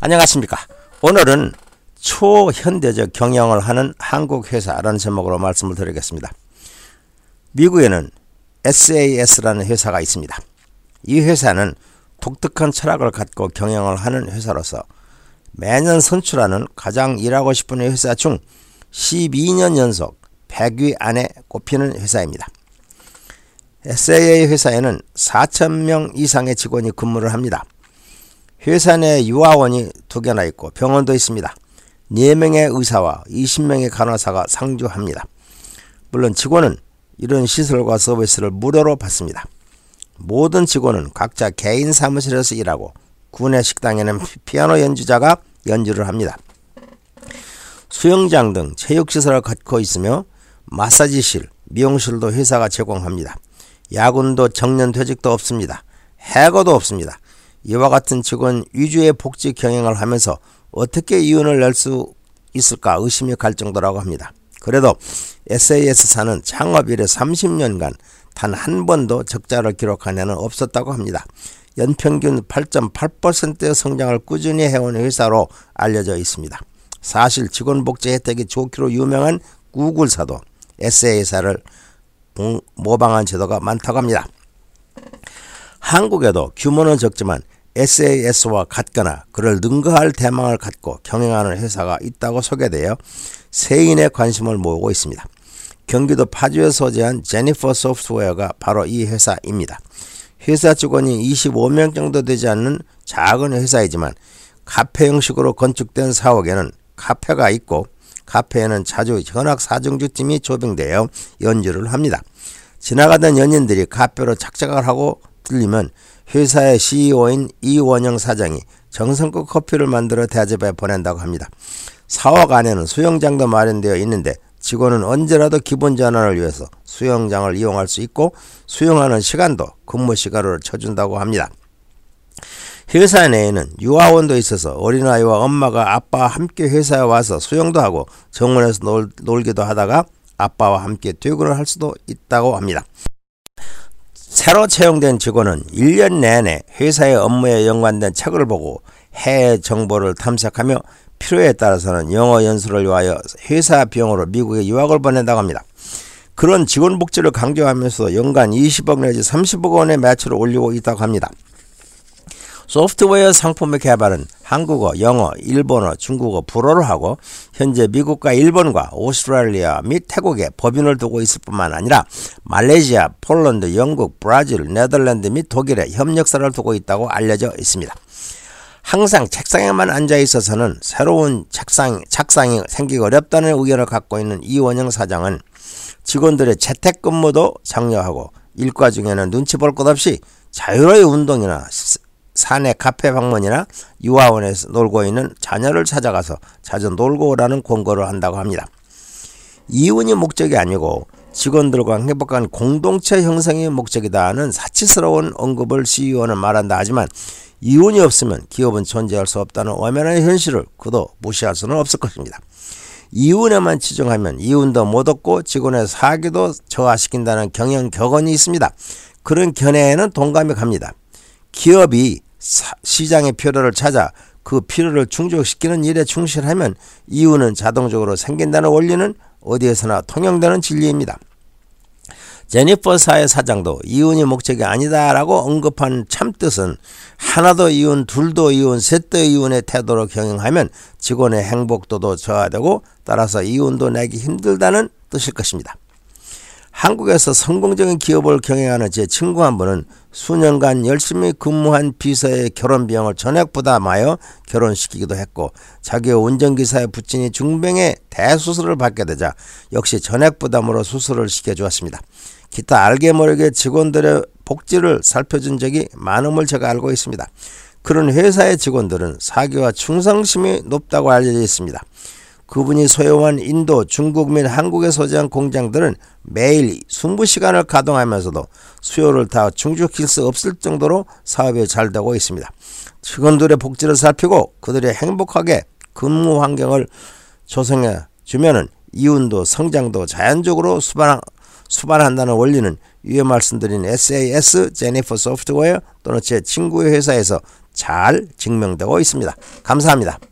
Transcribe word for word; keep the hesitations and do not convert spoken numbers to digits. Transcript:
안녕하십니까. 오늘은 초현대적 경영을 하는 한국 회사라는 제목으로 말씀을 드리겠습니다. 미국에는 에스에이에스라는 회사가 있습니다. 이 회사는 독특한 철학을 갖고 경영을 하는 회사로서 매년 선출하는 가장 일하고 싶은 회사 중 십이 년 연속 백 위 안에 꼽히는 회사입니다. 에스에이에이 회사에는 사천 명 이상의 직원이 근무를 합니다. 회사 내 유아원이 두 개나 있고 병원도 있습니다. 네 명의 의사와 이십 명의 간호사가 상주합니다. 물론 직원은 이런 시설과 서비스를 무료로 받습니다. 모든 직원은 각자 개인 사무실에서 일하고 구내 식당에는 피아노 연주자가 연주를 합니다. 수영장 등 체육시설을 갖고 있으며 마사지실, 미용실도 회사가 제공합니다. 야근도 정년퇴직도 없습니다. 해고도 없습니다. 이와 같은 직원 위주의 복지 경영을 하면서 어떻게 이윤을 낼 수 있을까 의심이 갈 정도라고 합니다. 그래도 에스에이에스사는 창업 이래 삼십 년간 단 한 번도 적자를 기록한 해는 없었다고 합니다. 연평균 팔 점 팔 퍼센트의 성장을 꾸준히 해온 회사로 알려져 있습니다. 사실 직원 복지 혜택이 좋기로 유명한 구글사도 에스에이에스사를 모방한 제도가 많다고 합니다. 한국에도 규모는 적지만 에스에이에스와 같거나 그를 능가할 대망을 갖고 경영하는 회사가 있다고 소개되어 세인의 관심을 모으고 있습니다. 경기도 파주에 소재한 제니퍼 소프트웨어가 바로 이 회사입니다. 회사 직원이 이십오 명 정도 되지 않는 작은 회사이지만 카페 형식으로 건축된 사옥에는 카페가 있고 카페에는 자주 현악 사중주팀이 조병되어 연주를 합니다. 지나가던 연인들이 카페로 착착을 하고 들리면 회사의 씨이오인 이원영 사장이 정성껏 커피를 만들어 대접해 보낸다고 합니다. 사옥 안에는 수영장도 마련되어 있는데 직원은 언제라도 기본 전환을 위해서 수영장을 이용할 수 있고 수영하는 시간도 근무 시간으로 쳐준다고 합니다. 회사 내에는 유아원도 있어서 어린아이와 엄마가 아빠와 함께 회사에 와서 수영도 하고 정원에서 놀, 놀기도 하다가 아빠와 함께 퇴근을 할 수도 있다고 합니다. 새로 채용된 직원은 일 년 내내 회사의 업무에 연관된 책을 보고 해외 정보를 탐색하며 필요에 따라서는 영어 연수를 위하여 회사 비용으로 미국에 유학을 보낸다고 합니다. 그런 직원 복지를 강조하면서 연간 이십억 내지 삼십억 원의 매출을 올리고 있다고 합니다. 소프트웨어 상품의 개발은 한국어, 영어, 일본어, 중국어, 불어를 하고 현재 미국과 일본과 오스트레일리아 및 태국에 법인을 두고 있을 뿐만 아니라 말레이시아, 폴란드, 영국, 브라질, 네덜란드 및 독일에 협력사를 두고 있다고 알려져 있습니다. 항상 책상에만 앉아 있어서는 새로운 책상, 착상이 생기기 어렵다는 의견을 갖고 있는 이원영 사장은 직원들의 재택근무도 장려하고 일과 중에는 눈치 볼 것 없이 자유로운 운동이나 사내 카페 방문이나 유아원에서 놀고 있는 자녀를 찾아가서 자주 놀고 오라는 권고를 한다고 합니다. 이윤이 목적이 아니고 직원들과 행복한 공동체 형성이 목적이다는 사치스러운 언급을 씨이오는 말한다 하지만 이윤이 없으면 기업은 존재할 수 없다는 엄연한 현실을 그도 무시할 수는 없을 것입니다. 이윤에만 치중하면 이윤도 못 얻고 직원의 사기도 저하시킨다는 경영 격언이 있습니다. 그런 견해에는 동감이 갑니다. 기업이 사, 시장의 필요를 찾아 그 필요를 충족시키는 일에 충실하면 이윤은 자동적으로 생긴다는 원리는 어디에서나 통용되는 진리입니다. 제니퍼 사의 사장도 이윤이 목적이 아니다라고 언급한 참뜻은 하나도 이윤, 둘도 이윤, 셋도 이윤의 태도로 경영하면 직원의 행복도도 저하되고 따라서 이윤도 내기 힘들다는 뜻일 것입니다. 한국에서 성공적인 기업을 경영하는 제 친구 한 분은 수년간 열심히 근무한 비서의 결혼 비용을 전액 부담하여 결혼시키기도 했고 자기의 운전기사의 부친이 중병의 대수술을 받게 되자 역시 전액 부담으로 수술을 시켜주었습니다. 기타 알게 모르게 직원들의 복지를 살펴준 적이 많음을 제가 알고 있습니다. 그런 회사의 직원들은 사기와 충성심이 높다고 알려져 있습니다. 그분이 소유한 인도, 중국 및 한국에 소재한 공장들은 매일 이십 시간을 가동하면서도 수요를 다 충족할 수 없을 정도로 사업이 잘 되고 있습니다. 직원들의 복지를 살피고 그들이 행복하게 근무 환경을 조성해 주면은 이윤도 성장도 자연적으로 수반, 수반한다는 원리는 위에 말씀드린 에스에이에스, 제니퍼 소프트웨어 또는 제 친구의 회사에서 잘 증명되고 있습니다. 감사합니다.